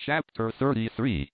Chapter 33.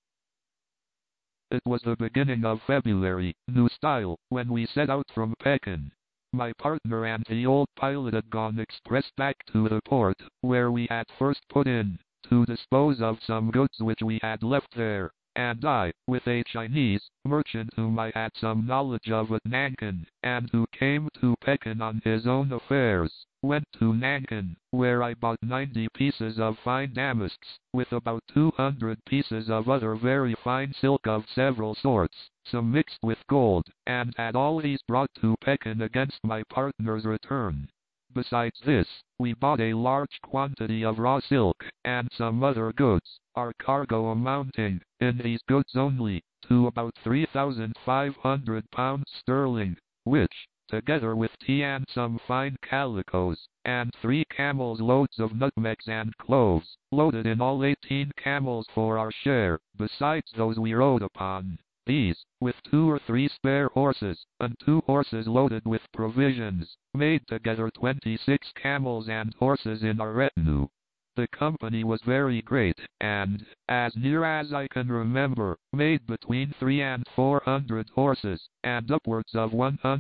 It was the beginning of February, new style, when we set out from Pekin. My partner and the old pilot had gone express back to the port, where we had first put in, to dispose of some goods which we had left there, and I, with a Chinese merchant whom I had some knowledge of at Nankin, and who came to Pekin on his own affairs, went to Nankin, where I bought 90 pieces of fine damasks, with about 200 pieces of other very fine silk of several sorts, some mixed with gold, and had all these brought to Pekin against my partner's return. Besides this, we bought a large quantity of raw silk, and some other goods, our cargo amounting, in these goods only, to about 3,500 pounds sterling, which, together with tea and some fine calicoes, and 3 camels' loads of nutmegs and cloves, loaded in all 18 camels for our share, besides those we rode upon. These, with 2 or 3 spare horses, and 2 horses loaded with provisions, made together 26 camels and horses in our retinue. The company was very great, and, as near as I can remember, made between 300 and 400 horses, and upwards of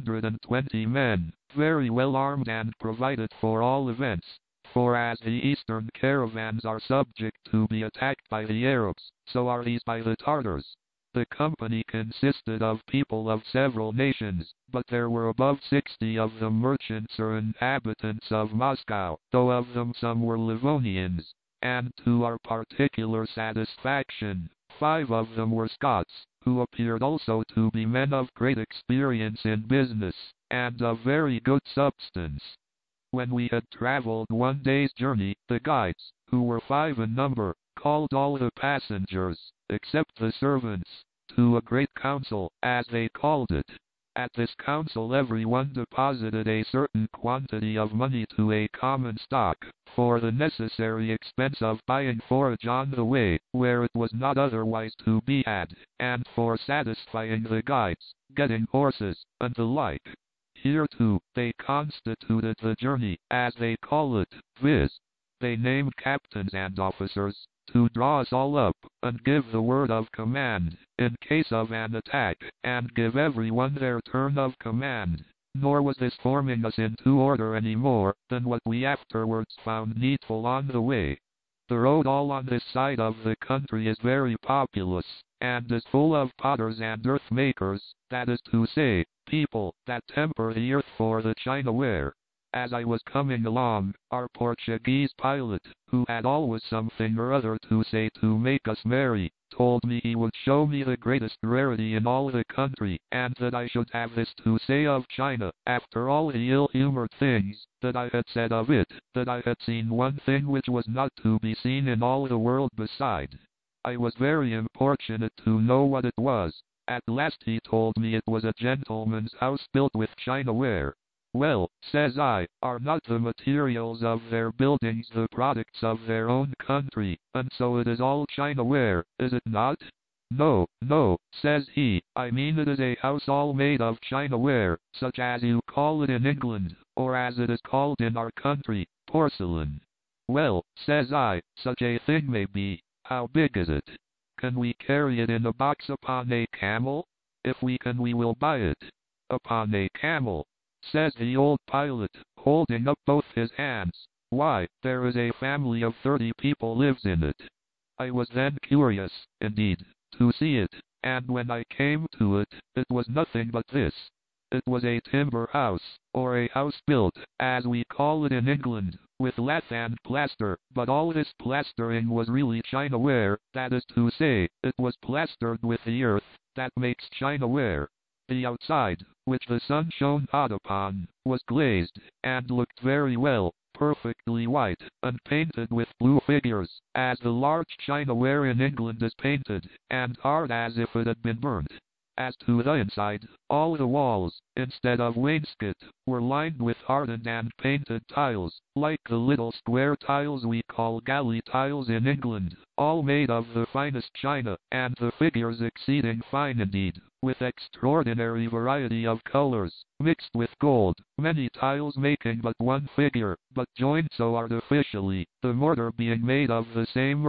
120 men, very well armed and provided for all events. For as the eastern caravans are subject to be attacked by the Arabs, so are these by the Tartars. The company consisted of people of several nations, but there were above 60 of them merchants or inhabitants of Moscow, though of them some were Livonians, and to our particular satisfaction, 5 of them were Scots, who appeared also to be men of great experience in business, and of very good substance. When we had traveled 1 day's journey, the guides, who were 5 in number, called all the passengers, except the servants, to a great council, as they called it. At this council everyone deposited a certain quantity of money to a common stock, for the necessary expense of buying forage on the way, where it was not otherwise to be had, and for satisfying the guides, getting horses, and the like. Here too, they constituted the journey, as they call it, viz. They named captains and officers, to draw us all up, and give the word of command, in case of an attack, and give everyone their turn of command. Nor was this forming us into order any more, than what we afterwards found needful on the way. The road all on this side of the country is very populous, and is full of potters and earth makers, that is to say, people that temper the earth for the China ware. As I was coming along, our Portuguese pilot, who had always something or other to say to make us merry, told me he would show me the greatest rarity in all the country, and that I should have this to say of China, after all the ill-humored things that I had said of it, that I had seen one thing which was not to be seen in all the world beside. I was very importunate to know what it was. At last he told me it was a gentleman's house built with China ware. Well, says I, are not the materials of their buildings the products of their own country, and so it is all China ware, is it not? No, no, says he, I mean it is a house all made of China ware, such as you call it in England, or as it is called in our country, porcelain. Well, says I, such a thing may be. How big is it? Can we carry it in a box upon a camel? If we can, we will buy it. Upon a camel, says the old pilot, holding up both his hands. Why, there is a family of 30 people lives in it. I was then curious, indeed, to see it, and when I came to it, it was nothing but this. It was a timber house, or a house built, as we call it in England, with lath and plaster, but all this plastering was really China ware, that is to say, it was plastered with the earth, that makes China ware. The outside, which the sun shone hot upon, was glazed, and looked very well, perfectly white, and painted with blue figures, as the large China ware in England is painted, and hard as if it had been burnt. As to the inside, all the walls, instead of wainscot, were lined with hardened and painted tiles, like the little square tiles we call galley tiles in England, all made of the finest china, and the figures exceeding fine indeed, with extraordinary variety of colors, mixed with gold, many tiles making but one figure, but joined so artificially, the mortar being made of the same earth,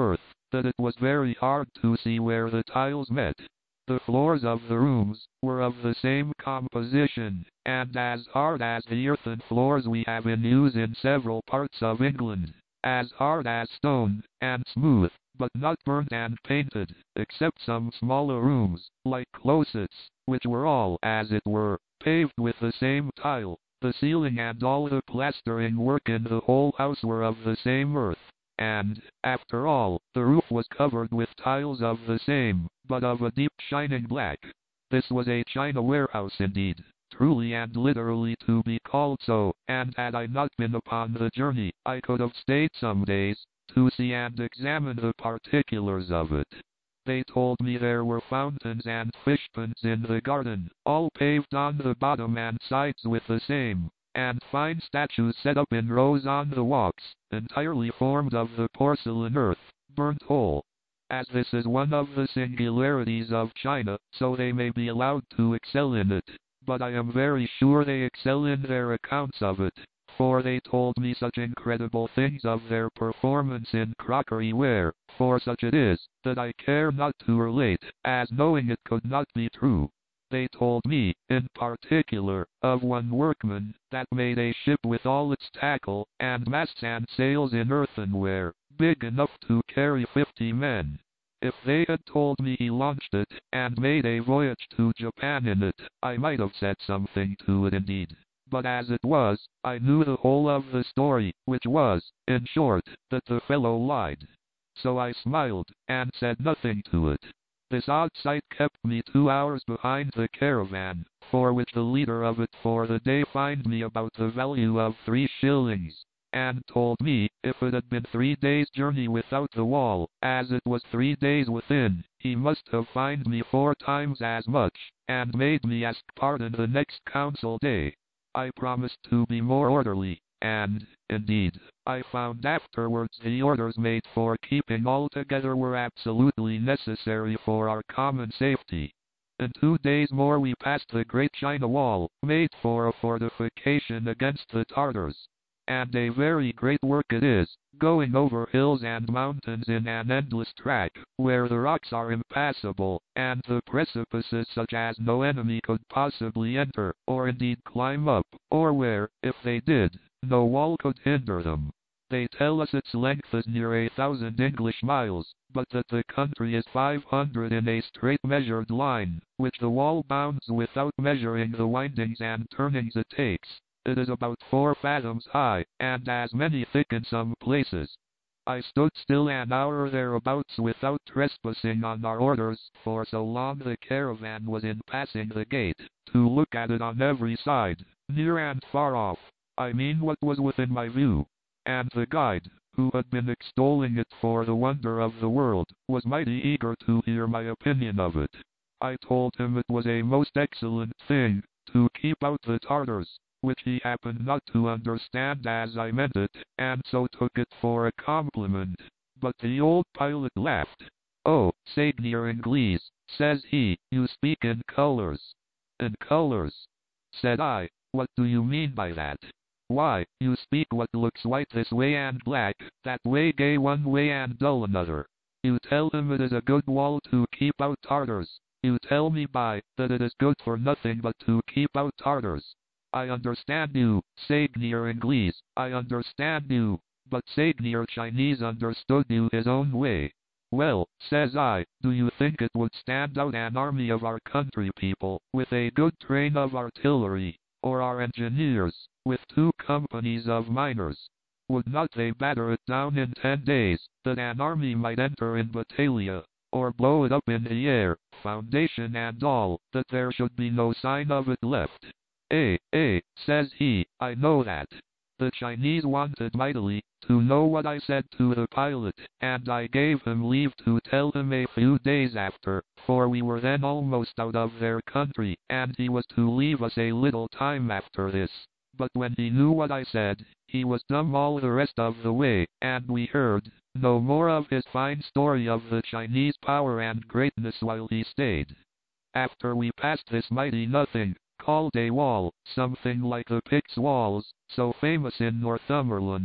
that it was very hard to see where the tiles met. The floors of the rooms were of the same composition, and as hard as the earthen floors we have in use in several parts of England, as hard as stone, and smooth, but not burnt and painted, except some smaller rooms, like closets, which were all, as it were, paved with the same tile. The ceiling and all the plastering work in the whole house were of the same earth, and, after all, the roof was covered with tiles of the same, but of a deep shining black. This was a China warehouse indeed, truly and literally to be called so, and had I not been upon the journey, I could have stayed some days, to see and examine the particulars of it. They told me there were fountains and fish ponds in the garden, all paved on the bottom and sides with the same, and fine statues set up in rows on the walks, entirely formed of the porcelain earth, burnt whole. As this is one of the singularities of China, so they may be allowed to excel in it, but I am very sure they excel in their accounts of it, for they told me such incredible things of their performance in crockery ware, for such it is, that I care not to relate, as knowing it could not be true. They told me, in particular, of one workman, that made a ship with all its tackle, and masts and sails in earthenware, big enough to carry 50 men. If they had told me he launched it, and made a voyage to Japan in it, I might have said something to it indeed. But as it was, I knew the whole of the story, which was, in short, that the fellow lied. So I smiled, and said nothing to it. This odd sight kept me 2 hours behind the caravan, for which the leader of it for the day fined me about the value of 3 shillings, and told me, if it had been 3 days' journey without the wall, as it was 3 days within, he must have fined me 4 times as much, and made me ask pardon the next council day. I promised to be more orderly, and, indeed, I found afterwards the orders made for keeping all together were absolutely necessary for our common safety. In 2 days more we passed the great China Wall, made for a fortification against the Tartars. And a very great work it is, going over hills and mountains in an endless track, where the rocks are impassable, and the precipices such as no enemy could possibly enter, or indeed climb up, or where, if they did, no wall could hinder them. They tell us its length is near 1,000 English miles, but that the country is 500 in a straight measured line, which the wall bounds without measuring the windings and turnings it takes. It is about 4 fathoms high, and as many thick in some places. I stood still an hour thereabouts without trespassing on our orders, for so long the caravan was in passing the gate, to look at it on every side, near and far off, I mean what was within my view. And the guide, who had been extolling it for the wonder of the world, was mighty eager to hear my opinion of it. I told him it was a most excellent thing, to keep out the Tartars, which he happened not to understand as I meant it, and so took it for a compliment. But the old pilot laughed. "Oh, Seigneur Inglese," says he, "you speak in colors." "In colors?" said I. "What do you mean by that?" "Why, you speak what looks white this way and black that way, gay one way and dull another. You tell him it is a good wall to keep out Tartars. You tell me by that it is good for nothing but to keep out Tartars. I understand you, Seigneur Inglese, I understand you, but Seigneur Chinese understood you his own way." "Well," says I, "do you think it would stand out an army of our country people, with a good train of artillery, or our engineers, with 2 companies of miners? Would not they batter it down in 10 days, that an army might enter in battaglia, or blow it up in the air, foundation and all, that there should be no sign of it left?" Says he, "I know that." The Chinese wanted mightily to know what I said to the pilot, and I gave him leave to tell him a few days after, for we were then almost out of their country, and he was to leave us a little time after this. But when he knew what I said, he was dumb all the rest of the way, and we heard no more of his fine story of the Chinese power and greatness while he stayed. After we passed this mighty nothing, called a wall, something like the Picts' walls, so famous in Northumberland,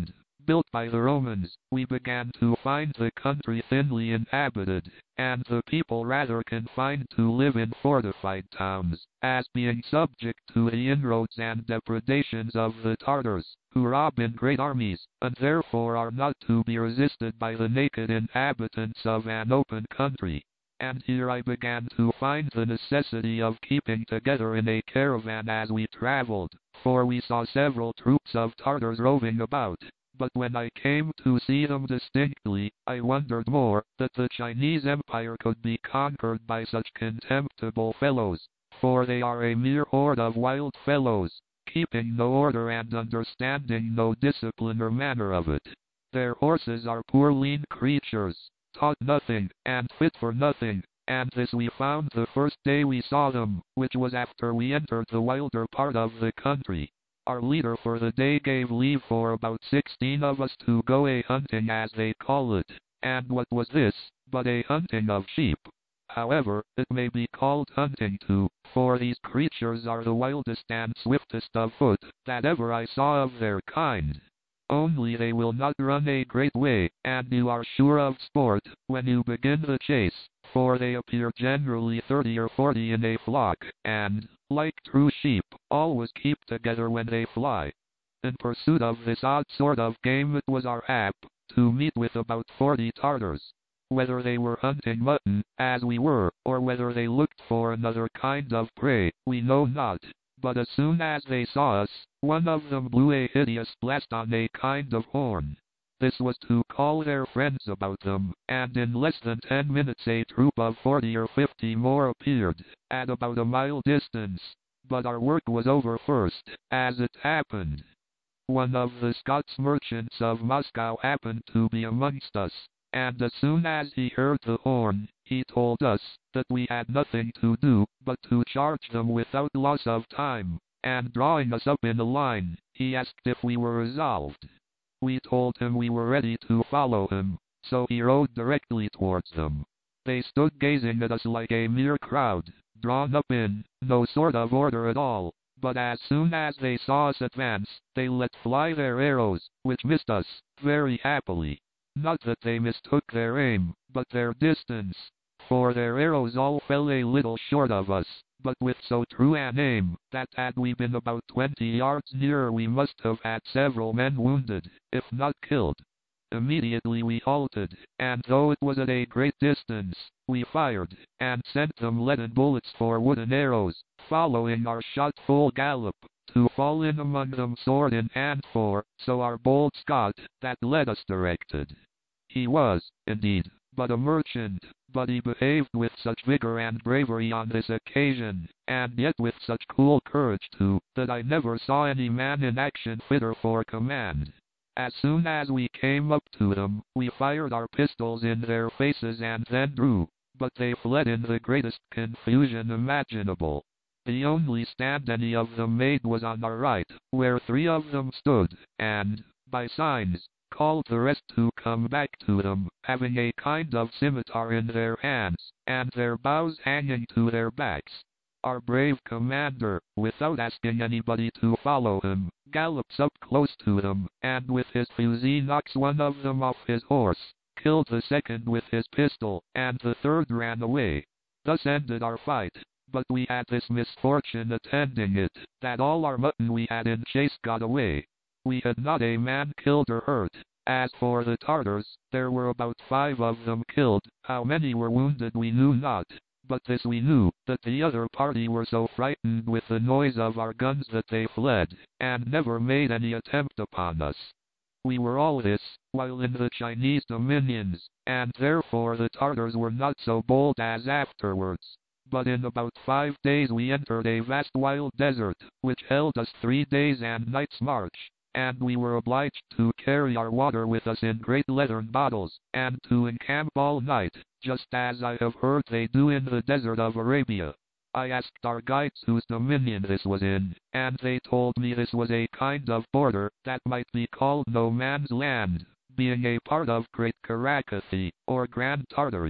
built by the Romans, we began to find the country thinly inhabited, and the people rather confined to live in fortified towns, as being subject to the inroads and depredations of the Tartars, who rob in great armies, and therefore are not to be resisted by the naked inhabitants of an open country. And here I began to find the necessity of keeping together in a caravan as we traveled, for we saw several troops of Tartars roving about. But when I came to see them distinctly, I wondered more, that the Chinese Empire could be conquered by such contemptible fellows, for they are a mere horde of wild fellows, keeping no order and understanding no discipline or manner of it. Their horses are poor lean creatures, taught nothing, and fit for nothing, and this we found the first day we saw them, which was after we entered the wilder part of the country. Our leader for the day gave leave for about 16 of us to go a-hunting as they call it, and what was this, but a hunting of sheep? However, it may be called hunting too, for these creatures are the wildest and swiftest of foot that ever I saw of their kind. Only they will not run a great way, and you are sure of sport when you begin the chase, for they appear generally 30 or 40 in a flock, and, like true sheep, always keep together when they fly. In pursuit of this odd sort of game it was our hap to meet with about 40 Tartars. Whether they were hunting mutton, as we were, or whether they looked for another kind of prey, we know not. But as soon as they saw us, one of them blew a hideous blast on a kind of horn. This was to call their friends about them, and in less than 10 minutes a troop of 40 or 50 more appeared, at about a mile distance. But our work was over first, as it happened. One of the Scots merchants of Moscow happened to be amongst us, and as soon as he heard the horn, he told us that we had nothing to do but to charge them without loss of time, and drawing us up in a line, he asked if we were resolved. We told him we were ready to follow him, so he rode directly towards them. They stood gazing at us like a mere crowd, drawn up in no sort of order at all, but as soon as they saw us advance, they let fly their arrows, which missed us, very happily. Not that they mistook their aim, but their distance, for their arrows all fell a little short of us, but with so true an aim, that had we been about 20 yards nearer we must have had several men wounded, if not killed. Immediately we halted, and though it was at a great distance, we fired, and sent them leaden bullets for wooden arrows, following our shot full gallop, to fall in among them sword in hand, for so our bold Scot that led us directed. He was, indeed, but a merchant, but he behaved with such vigor and bravery on this occasion, and yet with such cool courage too, that I never saw any man in action fitter for command. As soon as we came up to them, we fired our pistols in their faces and then drew, but they fled in the greatest confusion imaginable. The only stand any of them made was on our right, where 3 of them stood, and, by signs, called the rest to come back to them, having a kind of scimitar in their hands, and their bows hanging to their backs. Our brave commander, without asking anybody to follow him, gallops up close to them, and with his fusee knocks one of them off his horse, killed the second with his pistol, and the third ran away. Thus ended our fight, but we had this misfortune attending it, that all our mutton we had in chase got away. We had not a man killed or hurt. As for the Tartars, there were about 5 of them killed, how many were wounded we knew not. But this we knew, that the other party were so frightened with the noise of our guns that they fled, and never made any attempt upon us. We were all this, while in the Chinese dominions, and therefore the Tartars were not so bold as afterwards. But in about 5 days we entered a vast wild desert, which held us 3 days and nights' march, and we were obliged to carry our water with us in great leathern bottles, and to encamp all night, just as I have heard they do in the desert of Arabia. I asked our guides whose dominion this was in, and they told me this was a kind of border that might be called no man's land, being a part of Great Karakathy, or Grand Tartary.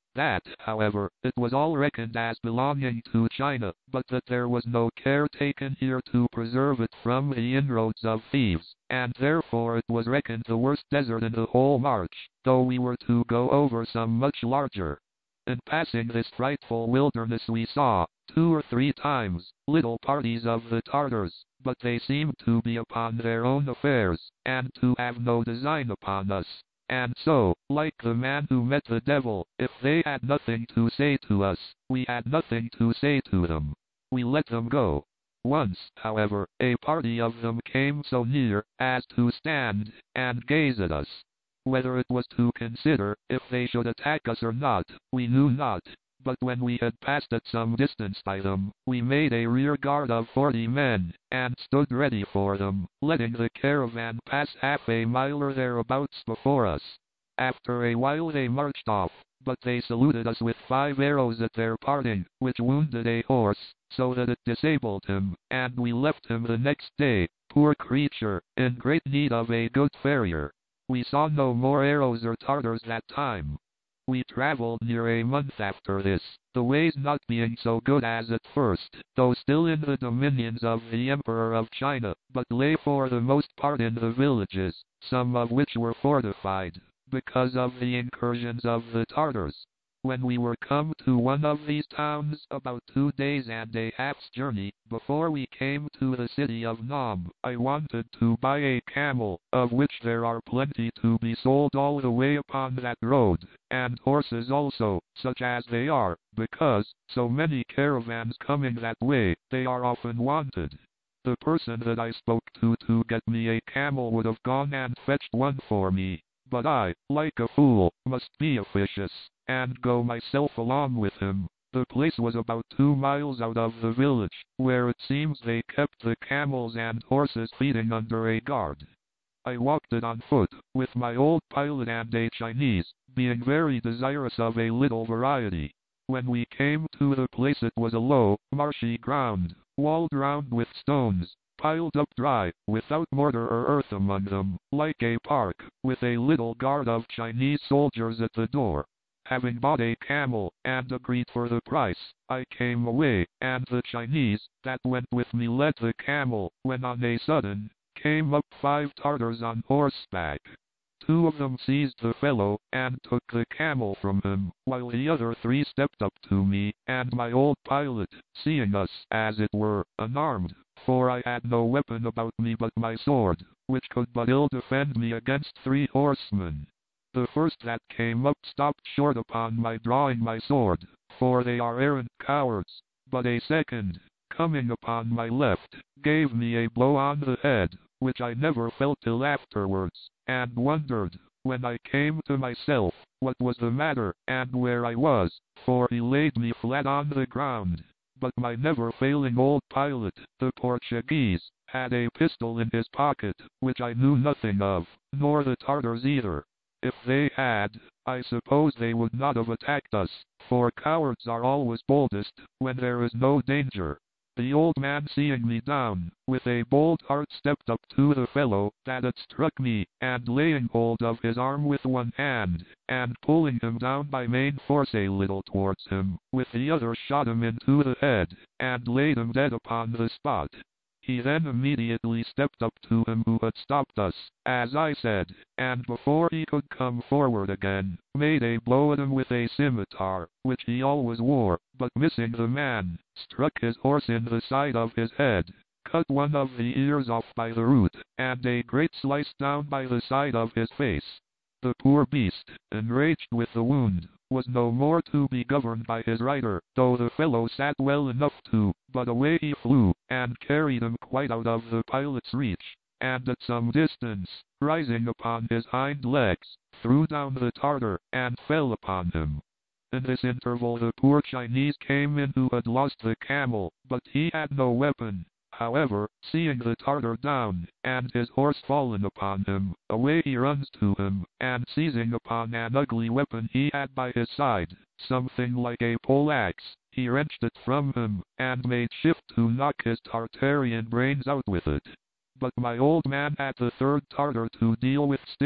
That, however, it was all reckoned as belonging to China, but that there was no care taken here to preserve it from the inroads of thieves, and therefore it was reckoned the worst desert in the whole march, though we were to go over some much larger. In passing this frightful wilderness we saw, 2 or 3 times, little parties of the Tartars, but they seemed to be upon their own affairs, and to have no design upon us. And so, like the man who met the devil, if they had nothing to say to us, we had nothing to say to them. We let them go. Once, however, a party of them came so near as to stand and gaze at us. Whether it was to consider if they should attack us or not, we knew not, but when we had passed at some distance by them, we made a rear guard of 40 men, and stood ready for them, letting the caravan pass half a mile or thereabouts before us. After a while they marched off, but they saluted us with 5 arrows at their parting, which wounded a horse, so that it disabled him, and we left him the next day, poor creature, in great need of a good farrier. We saw no more arrows or Tartars that time. We traveled near a month after this, the ways not being so good as at first, though still in the dominions of the Emperor of China, but lay for the most part in the villages, some of which were fortified, because of the incursions of the Tartars. When we were come to one of these towns, about 2 days and a half's journey, before we came to the city of Nam, I wanted to buy a camel, of which there are plenty to be sold all the way upon that road, and horses also, such as they are, because, so many caravans coming that way, they are often wanted. The person that I spoke to get me a camel would have gone and fetched one for me, but I, like a fool, must be officious, and go myself along with him. The place was about 2 miles out of the village, where it seems they kept the camels and horses feeding under a guard. I walked it on foot, with my old pilot and a Chinese, being very desirous of a little variety. When we came to the place it was a low, marshy ground, walled round with stones, piled up dry, without mortar or earth among them, like a park, with a little guard of Chinese soldiers at the door. Having bought a camel, and agreed for the price, I came away, and the Chinese, that went with me led the camel, when on a sudden, came up 5 Tartars on horseback. 2 of them seized the fellow, and took the camel from him, while the other 3 stepped up to me, and my old pilot, seeing us, as it were, unarmed, for I had no weapon about me but my sword, which could but ill defend me against 3 horsemen. The first that came up stopped short upon my drawing my sword, for they are arrant cowards, but a second, coming upon my left, gave me a blow on the head, which I never felt till afterwards, and wondered, when I came to myself, what was the matter, and where I was, for he laid me flat on the ground. But my never-failing old pilot, the Portuguese, had a pistol in his pocket, which I knew nothing of, nor the Tartars either. If they had, I suppose they would not have attacked us, for cowards are always boldest, when there is no danger. The old man seeing me down, with a bold heart stepped up to the fellow that had struck me, and laying hold of his arm with one hand, and pulling him down by main force a little towards him, with the other shot him into the head, and laid him dead upon the spot. He then immediately stepped up to him who had stopped us, as I said, and before he could come forward again, made a blow at him with a scimitar, which he always wore, but missing the man, struck his horse in the side of his head, cut one of the ears off by the root, and a great slice down by the side of his face. The poor beast, enraged with the wound, was no more to be governed by his rider, though the fellow sat well enough to, but away he flew, and carried him quite out of the pilot's reach, and at some distance, rising upon his hind legs, threw down the Tartar, and fell upon him. In this interval the poor Chinese came in who had lost the camel, but he had no weapon. However, seeing the Tartar down, and his horse fallen upon him, away he runs to him, and seizing upon an ugly weapon he had by his side, something like a pole-axe, he wrenched it from him, and made shift to knock his Tartarian brains out with it. But my old man had the 3rd Tartar to deal with still,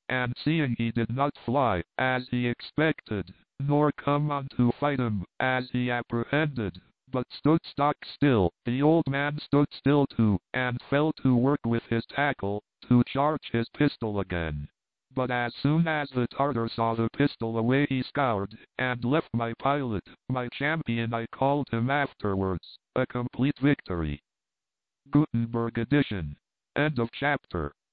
and seeing he did not fly, as he expected, nor come on to fight him, as he apprehended, but stood stock still, the old man stood still too, and fell to work with his tackle, to charge his pistol again. But as soon as the Tartar saw the pistol away he scoured, and left my pilot, my champion. I called him afterwards. A complete victory. Gutenberg edition. End of chapter.